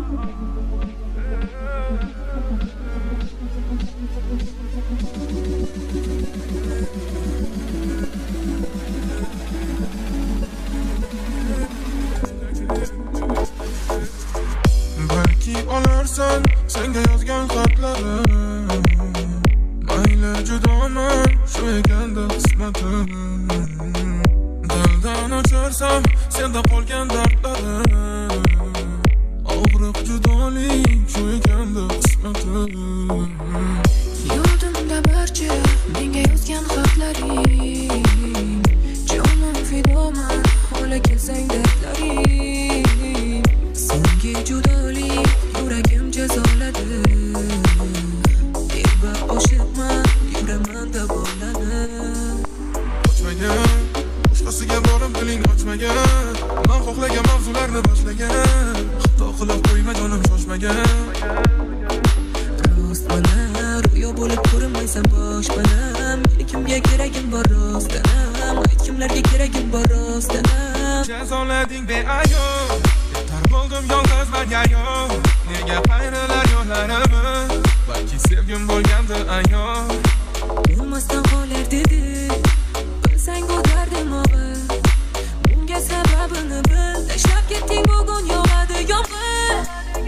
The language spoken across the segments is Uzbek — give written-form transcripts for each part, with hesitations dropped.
Balki olarsan senga yozgan xatlarim, mayli judoman shu ekanda qismatim. Dildan o'charsam senda qolgan dardlarim, og'riq judolik shu ekanda qismatim. Yodimda barcha menga yozgan xatlaring, jonim fidoman ola kelsang dardlaring. Senga judolik yuragim jazoladi, deb oshiqman yuraman deb o'ylanib. Ochmagan, boshqasiga borib diling ochmagan, men xohlagan mavzularni boshlagan, xato qilib qo'yma jonim shoshmagan. Rostmalar ro'yo bo'lib ko'rinmaysan boshpanam, kimga keragim bor rostdanam, kimlarga keragim bor rostdanam. Jazolading beayov, yetar bo'ldim yolg'iz va yayov. Nega qayrilar yo'llarimiz, balki sevgim bo'lgandi ayol. Bilmasdan qolar dedi, bilsang bu dardim og'ir. Bunga sababini bil, tashlab ketding bugun yog'adi yomg'ir.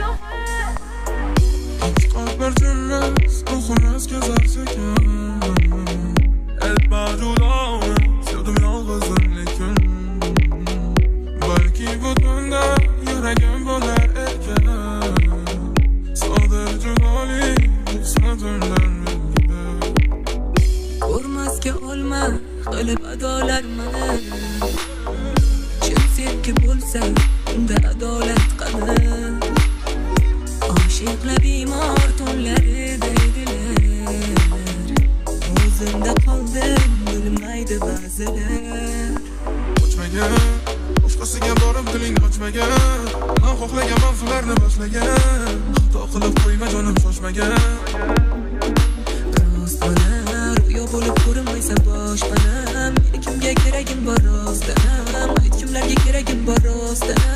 Bir cümlemiz ruhumuz gezerse ekan, elba judomi sevdim yolg'izim lekin. Balki bu tunda yuragim bo'lar ekan, sodir judolik qismatimdan menga. Ko'rmasga olma qilib adolarmani, chin sevgi bo'lsa unda adolat qani. Oshiqlar bemor tunlari deydilar, o'zimda qoldim bilmaydi ba'zilar. Ochmagan, boshqasiga borib diling ochmagan, men xohlagan mavzularni boshlagan, xato qilib qo'yma jonim shoshmagan. Rostmalar ro'yo bo'lib ko'rinmaysan boshpanam, kimga keragim bor rostdanam, kimlarga keragim bor rostdanam.